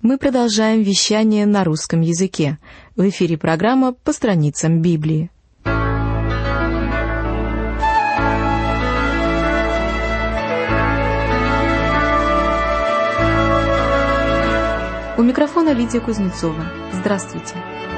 Мы продолжаем вещание на русском языке. В эфире программа «По страницам Библии». У микрофона Лидия Кузнецова. Здравствуйте.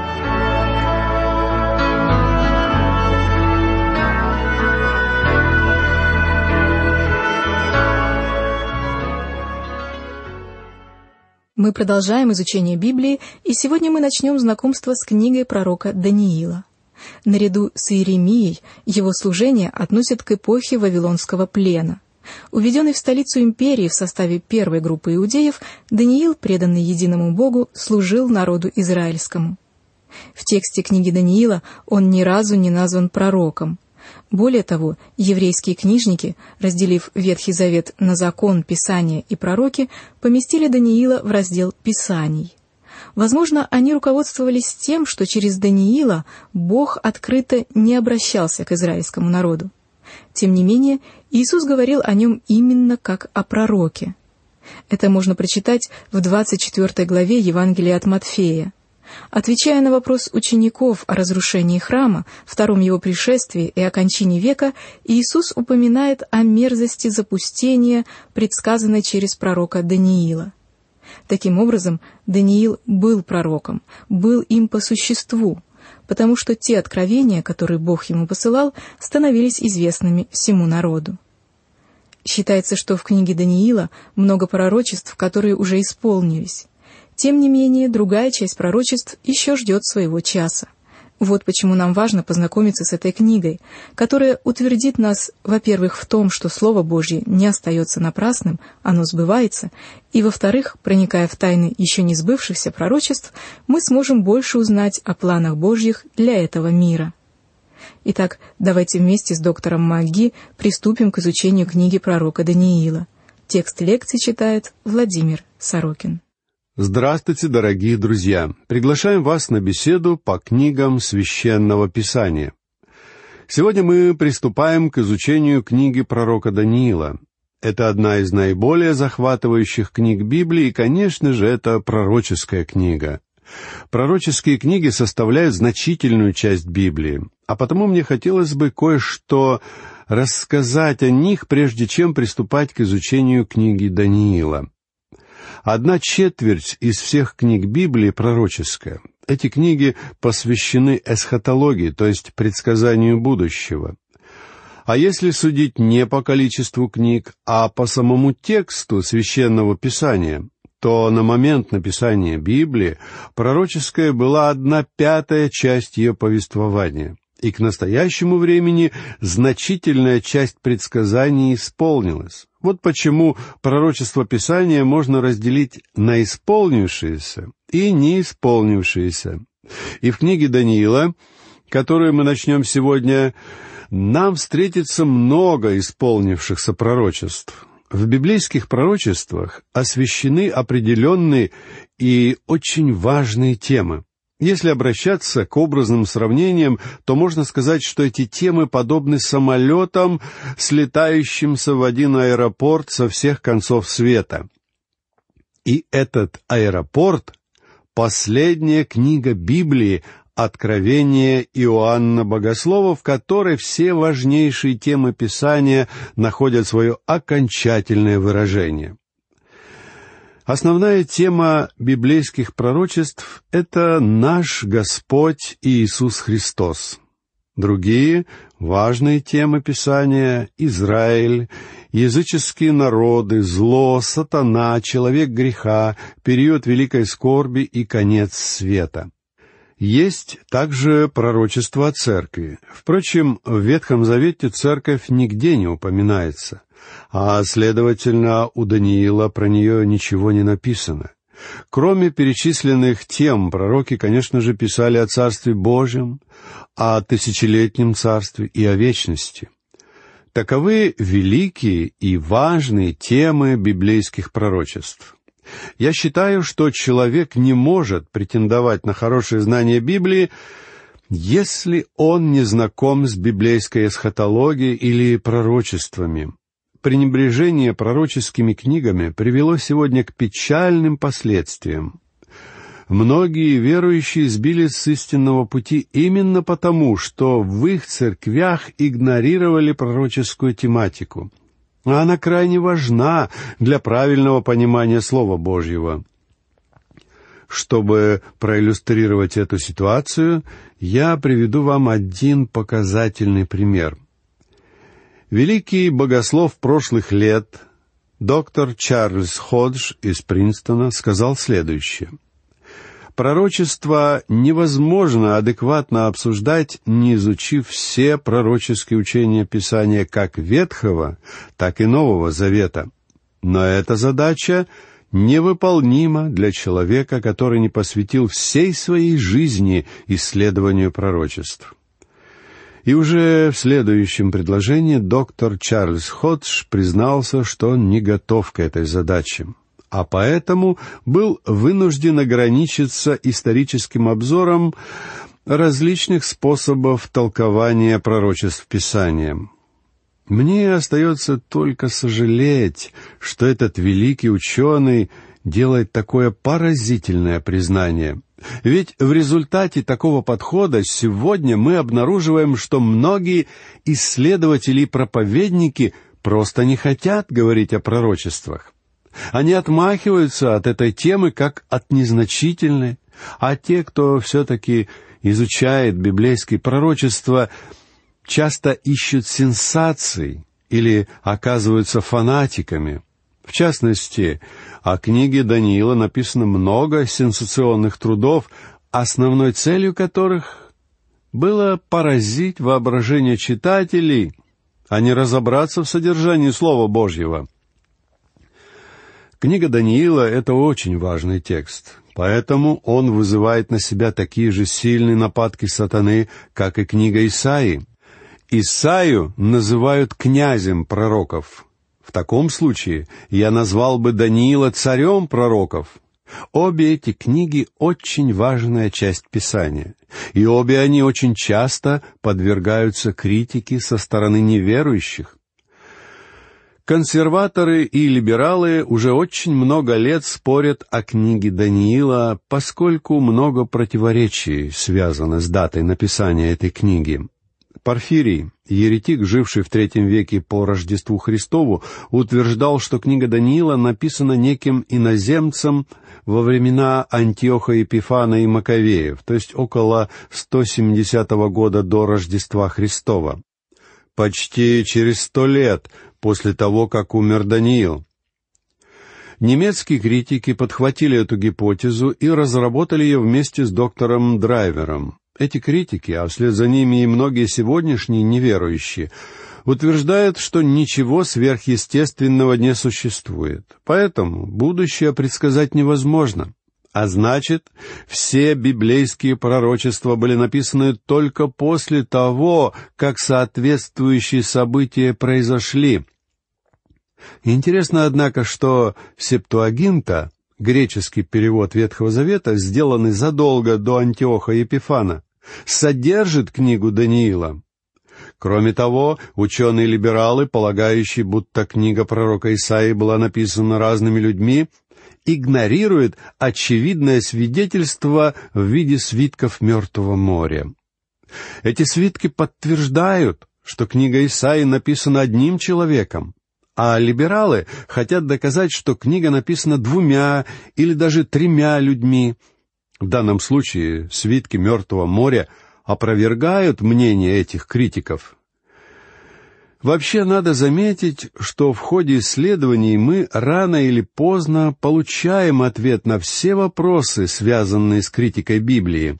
Мы продолжаем изучение Библии, и сегодня мы начнем знакомство с книгой пророка Даниила. Наряду с Иеремией его служение относят к эпохе Вавилонского плена. Уведенный в столицу империи в составе первой группы иудеев, Даниил, преданный единому Богу, служил народу израильскому. В тексте книги Даниила он ни разу не назван пророком. Более того, еврейские книжники, разделив Ветхий Завет на закон, Писание и пророки, поместили Даниила в раздел Писаний. Возможно, они руководствовались тем, что через Даниила Бог открыто не обращался к израильскому народу. Тем не менее, Иисус говорил о нем именно как о пророке. Это можно прочитать в 24 главе Евангелия от Матфея. Отвечая на вопрос учеников о разрушении храма, втором его пришествии и окончании века, Иисус упоминает о мерзости запустения, предсказанной через пророка Даниила. Таким образом, Даниил был пророком, был им по существу, потому что те откровения, которые Бог ему посылал, становились известными всему народу. Считается, что в книге Даниила много пророчеств, которые уже исполнились. Тем не менее, другая часть пророчеств еще ждет своего часа. Вот почему нам важно познакомиться с этой книгой, которая утвердит нас, во-первых, в том, что Слово Божье не остается напрасным, оно сбывается, и, во-вторых, проникая в тайны еще не сбывшихся пророчеств, мы сможем больше узнать о планах Божьих для этого мира. Итак, давайте вместе с доктором МакГи приступим к изучению книги пророка Даниила. Текст лекции читает Владимир Сорокин. Здравствуйте, дорогие друзья! Приглашаем вас на беседу по книгам Священного Писания. Сегодня мы приступаем к изучению книги пророка Даниила. Это одна из наиболее захватывающих книг Библии, и, конечно же, это пророческая книга. Пророческие книги составляют значительную часть Библии, а потому мне хотелось бы кое-что рассказать о них, прежде чем приступать к изучению книги Даниила. 1/4 из всех книг Библии пророческая. Эти книги посвящены эсхатологии, то есть предсказанию будущего. А если судить не по количеству книг, а по самому тексту Священного Писания, то на момент написания Библии пророческая была 1/5 часть ее повествования. И к настоящему времени значительная часть предсказаний исполнилась. Вот почему пророчество Писания можно разделить на исполнившиеся и неисполнившиеся. И в книге Даниила, которую мы начнем сегодня, нам встретится много исполнившихся пророчеств. В библейских пророчествах освещены определенные и очень важные темы. Если обращаться к образным сравнениям, то можно сказать, что эти темы подобны самолетам, слетающимся в один аэропорт со всех концов света. И этот аэропорт — последняя книга Библии, Откровение Иоанна Богослова, в которой все важнейшие темы Писания находят свое окончательное выражение. Основная тема библейских пророчеств — это наш Господь Иисус Христос. Другие важные темы Писания — Израиль, языческие народы, зло, сатана, человек греха, период великой скорби и конец света. Есть также пророчество о церкви. Впрочем, в Ветхом Завете церковь нигде не упоминается, а, следовательно, у Даниила про нее ничего не написано. Кроме перечисленных тем, пророки, конечно же, писали о Царстве Божьем, о тысячелетнем Царстве и о вечности. Таковы великие и важные темы библейских пророчеств. Я считаю, что человек не может претендовать на хорошее знание Библии, если он не знаком с библейской эсхатологией или пророчествами. пренебрежение пророческими книгами привело сегодня к печальным последствиям. Многие верующие сбились с истинного пути именно потому, что в их церквях игнорировали пророческую тематику. А она крайне важна для правильного понимания Слова Божьего. Чтобы проиллюстрировать эту ситуацию, я приведу вам один показательный пример. Великий богослов прошлых лет, доктор Чарльз Ходж из Принстона, сказал следующее: «Пророчество невозможно адекватно обсуждать, не изучив все пророческие учения Писания как Ветхого, так и Нового Завета. Но эта задача невыполнима для человека, который не посвятил всей своей жизни исследованию пророчеств». И уже в следующем предложении доктор Чарльз Ходж признался, что он не готов к этой задаче, а поэтому был вынужден ограничиться историческим обзором различных способов толкования пророчеств Писания. Мне остается только сожалеть, что этот великий ученый делает такое поразительное признание. Ведь в результате такого подхода сегодня мы обнаруживаем, что многие исследователи и проповедники просто не хотят говорить о пророчествах. Они отмахиваются от этой темы как от незначительной, а те, кто все-таки изучает библейские пророчества, часто ищут сенсаций или оказываются фанатиками. В частности, о книге Даниила написано много сенсационных трудов, основной целью которых было поразить воображение читателей, а не разобраться в содержании Слова Божьего. Книга Даниила — это очень важный текст, поэтому он вызывает на себя такие же сильные нападки сатаны, как и книга Исаии. Исаию называют князем пророков. В таком случае я назвал бы Даниила царем пророков. Обе эти книги — очень важная часть Писания, и обе они очень часто подвергаются критике со стороны неверующих. Консерваторы и либералы уже очень много лет спорят о книге Даниила, поскольку много противоречий связано с датой написания этой книги. Порфирий, еретик, живший в III веке по Рождеству Христову, утверждал, что книга Даниила написана неким иноземцем во времена Антиоха Епифана и Маковеев, то есть около 170 года до Рождества Христова, почти через 100 лет после того, как умер Даниил. Немецкие критики подхватили эту гипотезу и разработали ее вместе с доктором Драйвером. Эти критики, а вслед за ними и многие сегодняшние неверующие, утверждают, что ничего сверхъестественного не существует, поэтому будущее предсказать невозможно. А значит, все библейские пророчества были написаны только после того, как соответствующие события произошли. Интересно, однако, что Септуагинта, греческий перевод Ветхого Завета, сделанный задолго до Антиоха Епифана, содержит книгу Даниила. Кроме того, ученые-либералы, полагающие, будто книга пророка Исаии была написана разными людьми, игнорируют очевидное свидетельство в виде свитков Мертвого моря. Эти свитки подтверждают, что книга Исаии написана одним человеком, а либералы хотят доказать, что книга написана 2 или даже 3 людьми. В данном случае свитки Мертвого моря опровергают мнение этих критиков. Вообще, надо заметить, что в ходе исследований мы рано или поздно получаем ответ на все вопросы, связанные с критикой Библии.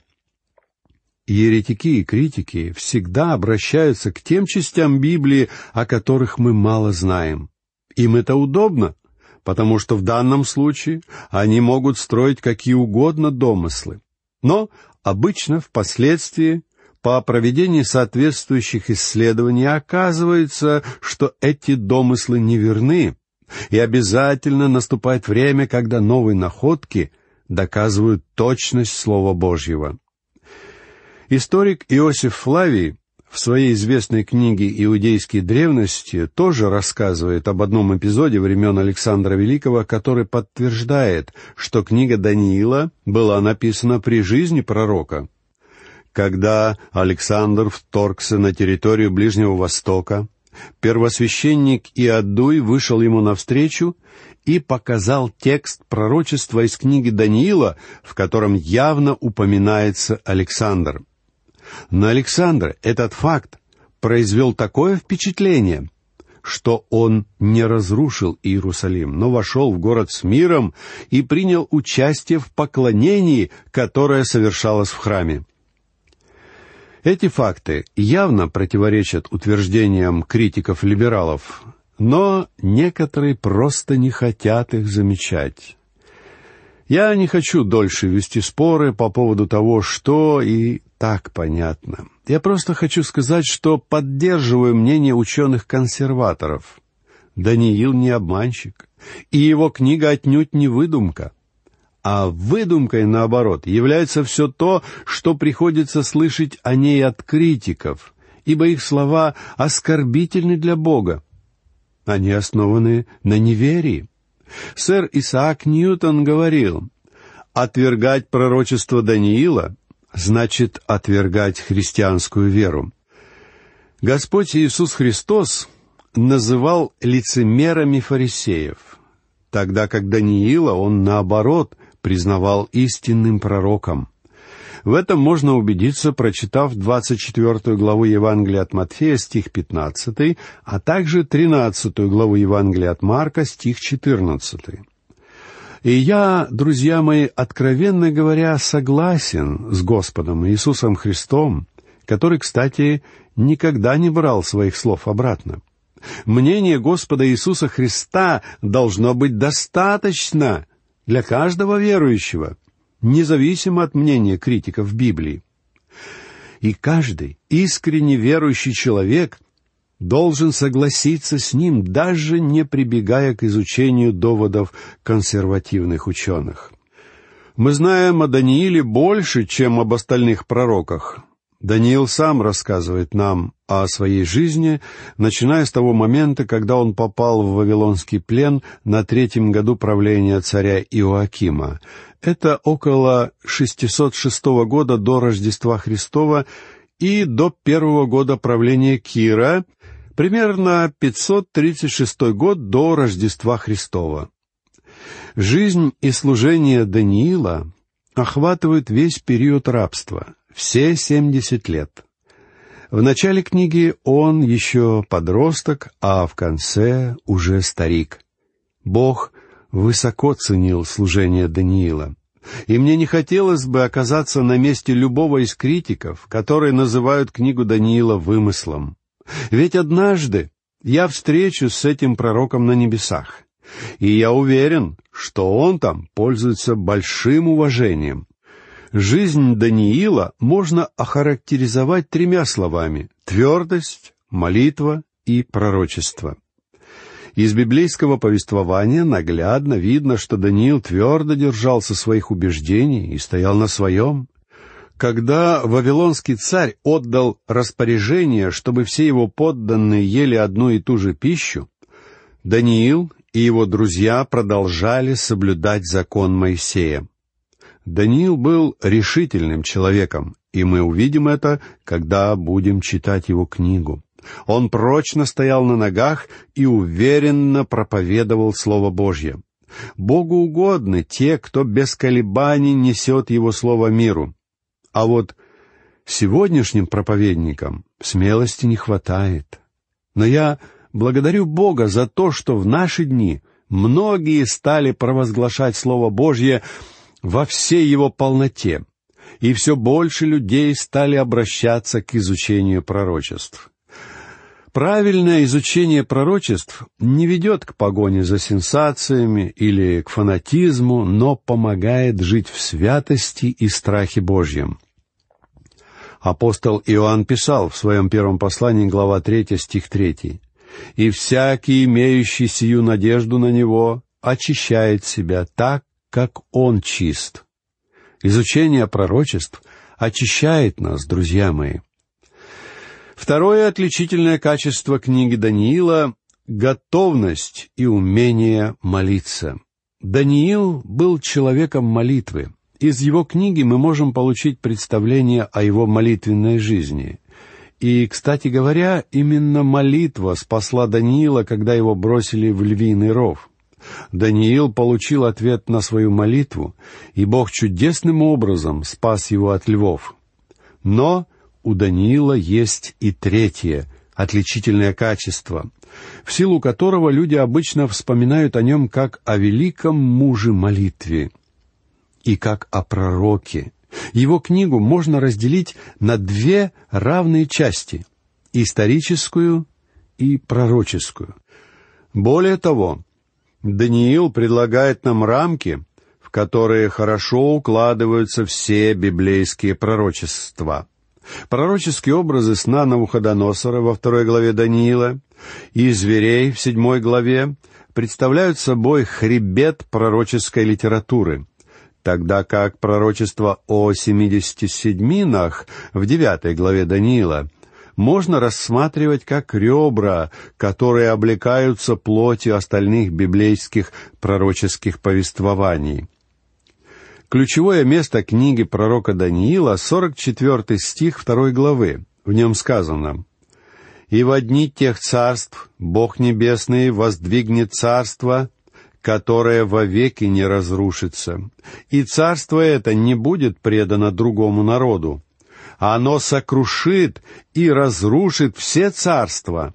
Еретики и критики всегда обращаются к тем частям Библии, о которых мы мало знаем. Им это удобно, потому что в данном случае они могут строить какие угодно домыслы. Но обычно впоследствии, по проведении соответствующих исследований, оказывается, что эти домыслы неверны, и обязательно наступает время, когда новые находки доказывают точность Слова Божьего. Историк Иосиф Флавий в своей известной книге «Иудейские древности» тоже рассказывает об одном эпизоде времен Александра Великого, который подтверждает, что книга Даниила была написана при жизни пророка. Когда Александр вторгся на территорию Ближнего Востока, первосвященник Иаддуй вышел ему навстречу и показал текст пророчества из книги Даниила, в котором явно упоминается Александр. На Александра этот факт произвел такое впечатление, что он не разрушил Иерусалим, но вошел в город с миром и принял участие в поклонении, которое совершалось в храме. Эти факты явно противоречат утверждениям критиков-либералов, но некоторые просто не хотят их замечать. Я не хочу дольше вести споры по поводу того, что и так понятно. Я просто хочу сказать, что поддерживаю мнение ученых-консерваторов. Даниил не обманщик, и его книга отнюдь не выдумка. А выдумкой, наоборот, является все то, что приходится слышать о ней от критиков, ибо их слова оскорбительны для Бога. Они основаны на неверии. Сэр Исаак Ньютон говорил: «Отвергать пророчество Даниила значит отвергать христианскую веру». Господь Иисус Христос называл лицемерами фарисеев, тогда как Даниила Он, наоборот, признавал истинным пророком. В этом можно убедиться, прочитав 24 главу Евангелия от Матфея, стих 15, а также 13 главу Евангелия от Марка, стих 14. И я, друзья мои, откровенно говоря, согласен с Господом Иисусом Христом, который, кстати, никогда не брал своих слов обратно. Мнение Господа Иисуса Христа должно быть достаточно для каждого верующего, независимо от мнения критиков Библии. И каждый искренне верующий человек должен согласиться с ним, даже не прибегая к изучению доводов консервативных ученых. Мы знаем о Данииле больше, чем об остальных пророках. Даниил сам рассказывает нам о своей жизни, начиная с того момента, когда он попал в вавилонский плен на 3-м году правления царя Иоакима. Это около 606 года до Рождества Христова и до 1-го года правления Кира, примерно 536 год до Рождества Христова. Жизнь и служение Даниила охватывают весь период рабства, все 70 лет. В начале книги он еще подросток, а в конце уже старик. Бог высоко ценил служение Даниила. И мне не хотелось бы оказаться на месте любого из критиков, которые называют книгу Даниила вымыслом. Ведь однажды я встречусь с этим пророком на небесах, и я уверен, что он там пользуется большим уважением. Жизнь Даниила можно охарактеризовать 3 словами: твердость, молитва и пророчество. Из библейского повествования наглядно видно, что Даниил твердо держался своих убеждений и стоял на своем. Когда вавилонский царь отдал распоряжение, чтобы все его подданные ели одну и ту же пищу, Даниил и его друзья продолжали соблюдать закон Моисея. Даниил был решительным человеком, и мы увидим это, когда будем читать его книгу. Он прочно стоял на ногах и уверенно проповедовал Слово Божье. Богу угодны те, кто без колебаний несет Его Слово миру. А вот сегодняшним проповедникам смелости не хватает. Но я благодарю Бога за то, что в наши дни многие стали провозглашать Слово Божье во всей его полноте, и все больше людей стали обращаться к изучению пророчеств. Правильное изучение пророчеств не ведет к погоне за сенсациями или к фанатизму, но помогает жить в святости и страхе Божьем. Апостол Иоанн писал в своем 1 послании, глава 3, стих 3: «И всякий, имеющий сию надежду на Него, очищает себя так, как Он чист». Изучение пророчеств очищает нас, друзья мои. Второе отличительное качество книги Даниила — готовность и умение молиться. Даниил был человеком молитвы. Из его книги мы можем получить представление о его молитвенной жизни. И, кстати говоря, именно молитва спасла Даниила, когда его бросили в львиный ров. Даниил получил ответ на свою молитву, и Бог чудесным образом спас его от львов. Но у Даниила есть и третье, отличительное качество, в силу которого люди обычно вспоминают о нем как о великом муже молитве и как о пророке. Его книгу можно разделить на две равные части — историческую и пророческую. Более того, Даниил предлагает нам рамки, в которые хорошо укладываются все библейские пророчества. Пророческие образы сна Навуходоносора во 2 главе Даниила и зверей в 7 главе представляют собой хребет пророческой литературы, тогда как пророчество о 70 седьминах в 9 главе Даниила можно рассматривать как ребра, которые облекаются плотью остальных библейских пророческих повествований. Ключевое место книги пророка Даниила — 44 стих 2 главы. В нем сказано: «И во дни тех царств Бог Небесный воздвигнет царство, которое вовеки не разрушится, и царство это не будет предано другому народу. Оно сокрушит и разрушит все царства,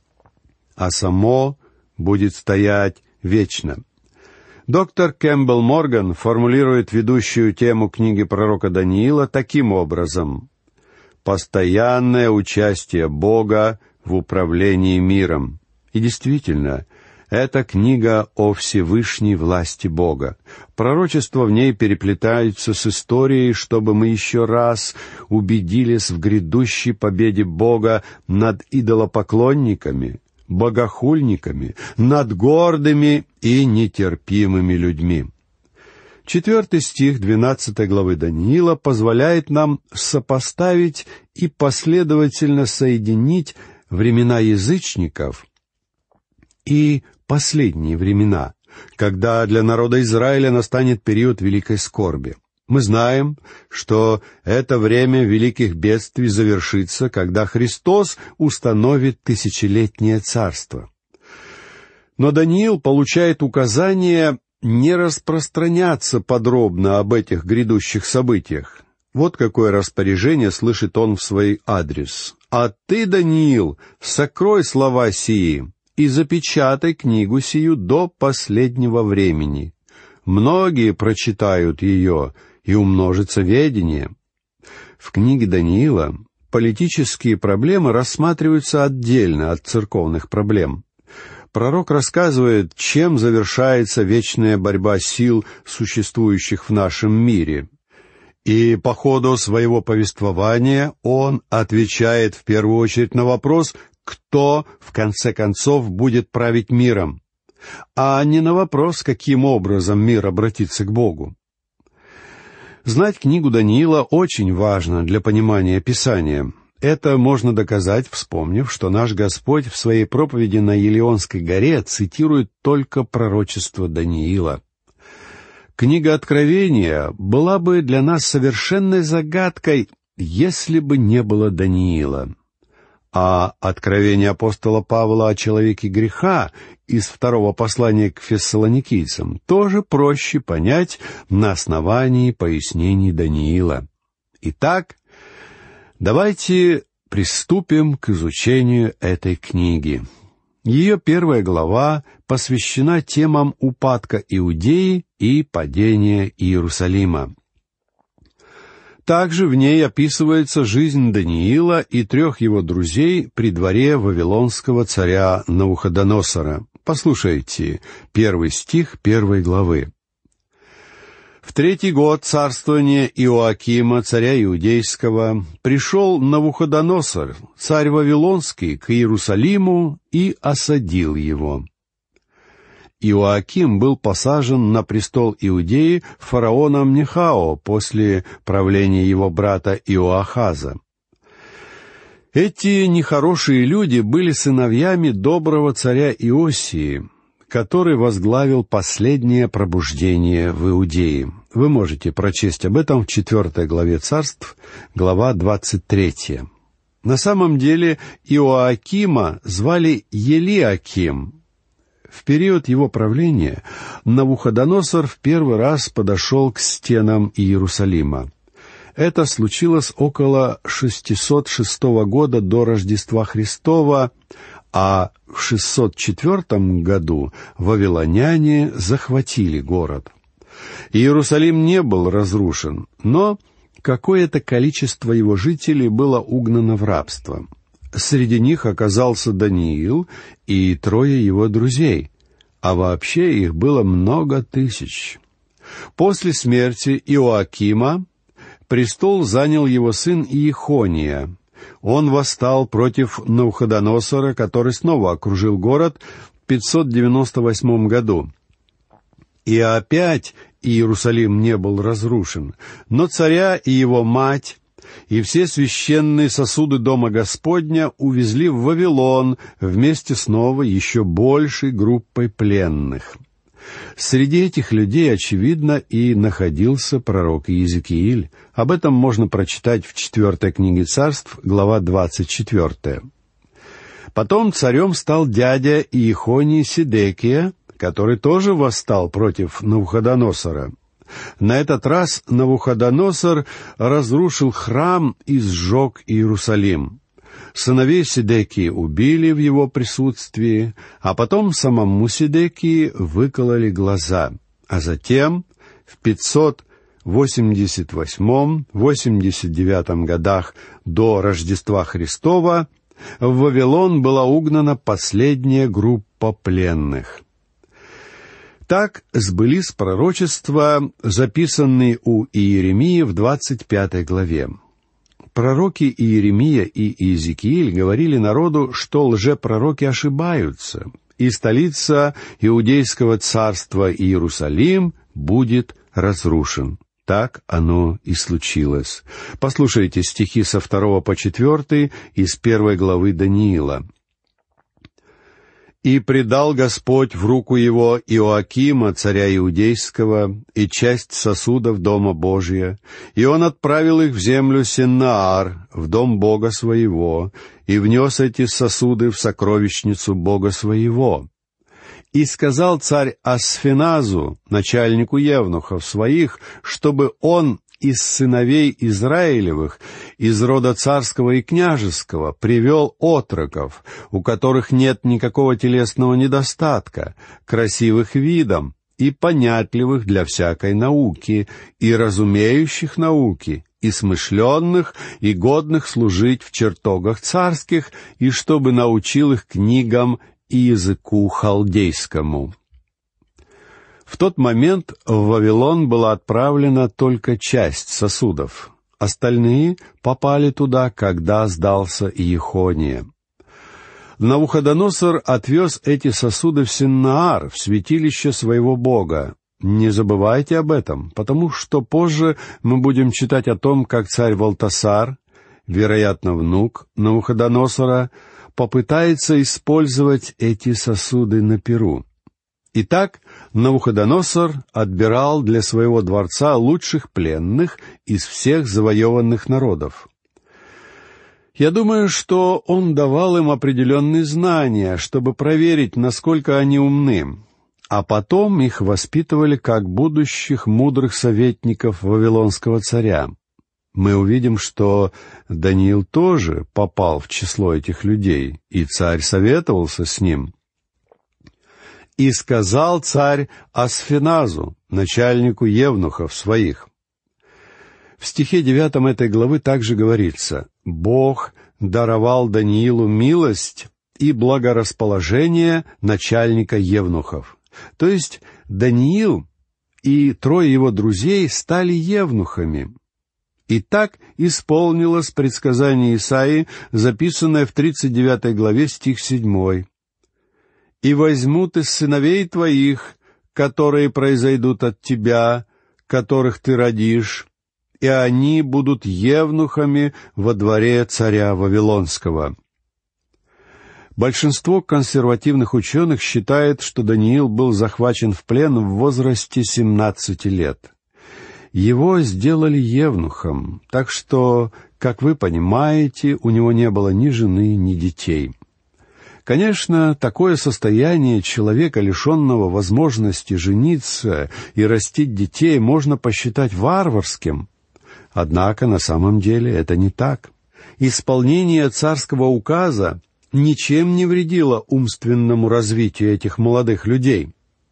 а само будет стоять вечно». Доктор Кэмпбелл Морган формулирует ведущую тему книги пророка Даниила таким образом: «Постоянное участие Бога в управлении миром». И действительно, это книга о Всевышней власти Бога. Пророчества в ней переплетаются с историей, чтобы мы еще раз убедились в грядущей победе Бога над идолопоклонниками, богохульниками, над гордыми и нетерпимыми людьми. 4 стих 12 главы Даниила позволяет нам сопоставить и последовательно соединить времена язычников и последние времена, когда для народа Израиля настанет период великой скорби. Мы знаем, что это время великих бедствий завершится, когда Христос установит тысячелетнее царство. Но Даниил получает указание не распространяться подробно об этих грядущих событиях. Вот какое распоряжение слышит он в свой адрес: «А ты, Даниил, сокрой слова сии и запечатай книгу сию до последнего времени. Многие прочитают ее, и умножится ведение». В книге Даниила политические проблемы рассматриваются отдельно от церковных проблем. Пророк рассказывает, чем завершается вечная борьба сил, существующих в нашем мире. И по ходу своего повествования он отвечает в первую очередь на вопрос, кто, в конце концов, будет править миром, а не на вопрос, каким образом мир обратится к Богу. Знать книгу Даниила очень важно для понимания Писания. Это можно доказать, вспомнив, что наш Господь в своей проповеди на Елеонской горе цитирует только пророчество Даниила. Книга Откровения была бы для нас совершенной загадкой, если бы не было Даниила. А откровение апостола Павла о человеке греха из 2 послания к фессалоникийцам тоже проще понять на основании пояснений Даниила. Итак, давайте приступим к изучению этой книги. Ее 1 глава посвящена темам упадка Иудеи и падения Иерусалима. Также в ней описывается жизнь Даниила и 3 его друзей при дворе вавилонского царя Навуходоносора. Послушайте 1 стих 1 главы. «В 3-й год царствования Иоакима, царя Иудейского, пришел Навуходоносор, царь Вавилонский, к Иерусалиму и осадил его». Иоаким был посажен на престол Иудеи фараоном Нехао после правления его брата Иоахаза. Эти нехорошие люди были сыновьями доброго царя Иосии, который возглавил последнее пробуждение в Иудее. Вы можете прочесть об этом в 4 главе Царств, глава 23. На самом деле Иоакима звали Елиаким. В период его правления Навуходоносор в первый раз подошел к стенам Иерусалима. Это случилось около 606 года до Рождества Христова, а в 604 году вавилоняне захватили город. Иерусалим не был разрушен, но какое-то количество его жителей было угнано в рабство. Среди них оказался Даниил и 3 его друзей, а вообще их было много тысяч. После смерти Иоакима престол занял его сын Иехония. Он восстал против Навуходоносора, который снова окружил город в 598 году. И опять Иерусалим не был разрушен, но царя и его мать и все священные сосуды Дома Господня увезли в Вавилон вместе с новой, еще большей группой пленных. Среди этих людей, очевидно, и находился пророк Иезекииль. Об этом можно прочитать в 4 книге Царств, глава 24. Потом царем стал дядя Иехонии Сидекия, который тоже восстал против Навуходоносора. На этот раз Навуходоносор разрушил храм и сжег Иерусалим. Сыновей Сидекии убили в его присутствии, а потом самому Сидекии выкололи глаза, а затем в 588-89 годах до Рождества Христова в Вавилон была угнана последняя группа пленных. Так сбылись пророчества, записанные у Иеремии в 25 главе. Пророки Иеремия и Иезекииль говорили народу, что лжепророки ошибаются, и столица Иудейского царства Иерусалим будет разрушен. Так оно и случилось. Послушайте стихи со 2 по 4 из 1 главы Даниила. «И предал Господь в руку его Иоакима, царя Иудейского, и часть сосудов Дома Божия, и он отправил их в землю Синнаар, в дом Бога своего, и внес эти сосуды в сокровищницу Бога своего. И сказал царь Асфеназу, начальнику евнухов своих, чтобы он из сыновей Израилевых, из рода царского и княжеского, привел отроков, у которых нет никакого телесного недостатка, красивых видом и понятливых для всякой науки, и разумеющих науки, и смышленных, и годных служить в чертогах царских, и чтобы научил их книгам и языку халдейскому». В тот момент в Вавилон была отправлена только часть сосудов. Остальные попали туда, когда сдался Иехония. Навуходоносор отвез эти сосуды в Синнаар, в святилище своего бога. Не забывайте об этом, потому что позже мы будем читать о том, как царь Валтасар, вероятно, внук Навуходоносора, попытается использовать эти сосуды на пиру. Итак, Навуходоносор отбирал для своего дворца лучших пленных из всех завоеванных народов. Я думаю, что он давал им определенные знания, чтобы проверить, насколько они умны, а потом их воспитывали как будущих мудрых советников вавилонского царя. Мы увидим, что Даниил тоже попал в число этих людей, и царь советовался с ним. «И сказал царь Асфеназу, начальнику евнухов своих». В стихе 9 этой главы также говорится: «Бог даровал Даниилу милость и благорасположение начальника евнухов». То есть Даниил и 3 его друзей стали евнухами. И так исполнилось предсказание Исаии, записанное в 39 главе, стих 7. «И возьмут из сыновей твоих, которые произойдут от тебя, которых ты родишь, и они будут евнухами во дворе царя Вавилонского». Большинство консервативных ученых считает, что Даниил был захвачен в плен в возрасте 17 лет. Его сделали евнухом, так что, как вы понимаете, у него не было ни жены, ни детей. Конечно, такое состояние человека, лишенного возможности жениться и растить детей, можно посчитать варварским. Однако на самом деле это не так. Исполнение царского указа ничем не вредило умственному развитию этих молодых людей.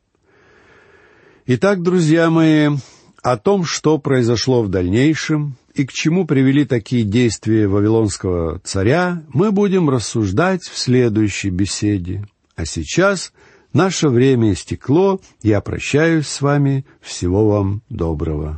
Итак, друзья мои, о том, что произошло в дальнейшем и к чему привели такие действия вавилонского царя, мы будем рассуждать в следующей беседе. А сейчас наше время истекло, я прощаюсь с вами, всего вам доброго.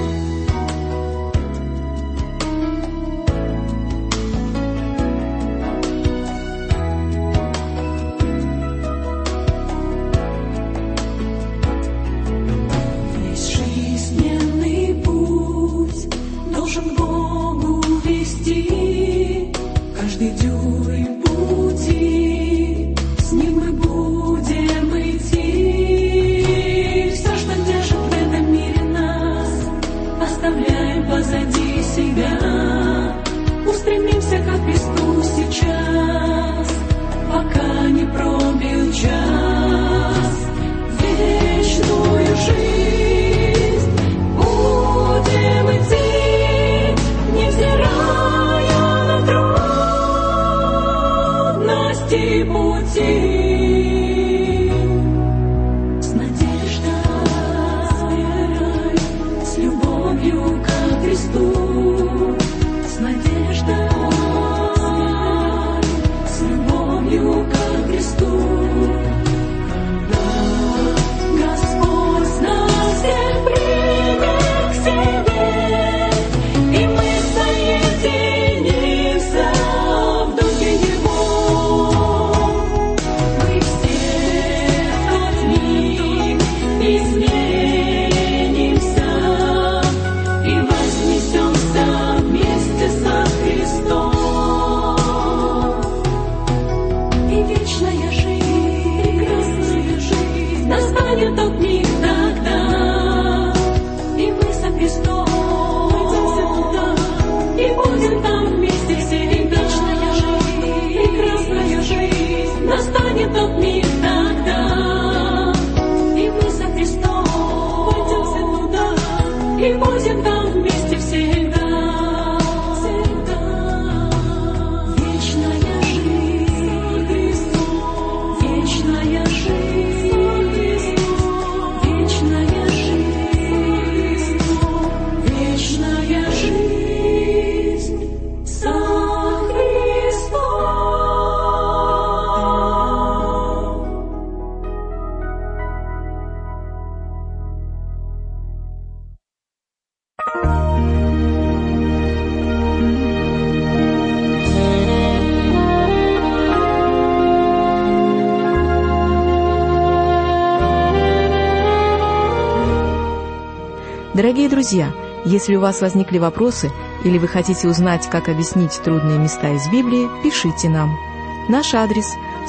Дорогие друзья, если у вас возникли вопросы или вы хотите узнать, как объяснить трудные места из Библии, пишите нам. Наш адрес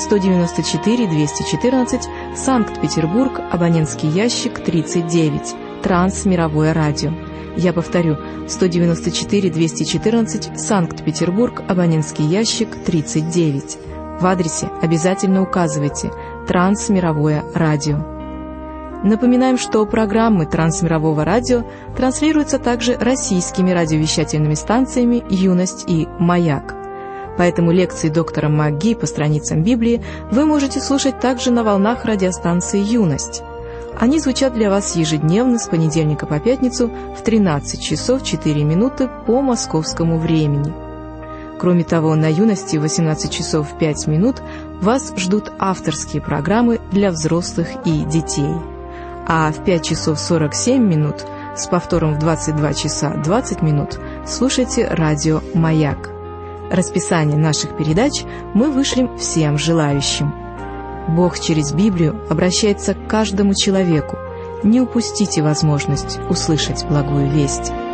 194-214, Санкт-Петербург, абонентский ящик 39, Трансмировое радио. Я повторю, 194-214, Санкт-Петербург, абонентский ящик 39. В адресе обязательно указывайте «Трансмировое радио». Напоминаем, что программы Трансмирового радио транслируются также российскими радиовещательными станциями «Юность» и «Маяк». Поэтому лекции доктора МакГи по страницам Библии вы можете слушать также на волнах радиостанции «Юность». Они звучат для вас ежедневно с понедельника по пятницу в 13 часов 4 минуты по московскому времени. Кроме того, на «Юности» в 18 часов 5 минут вас ждут авторские программы для взрослых и детей. А в 5 часов 47 минут с повтором в 22 часа 20 минут слушайте радио «Маяк». Расписание наших передач мы вышлем всем желающим. Бог через Библию обращается к каждому человеку. Не упустите возможность услышать благую весть.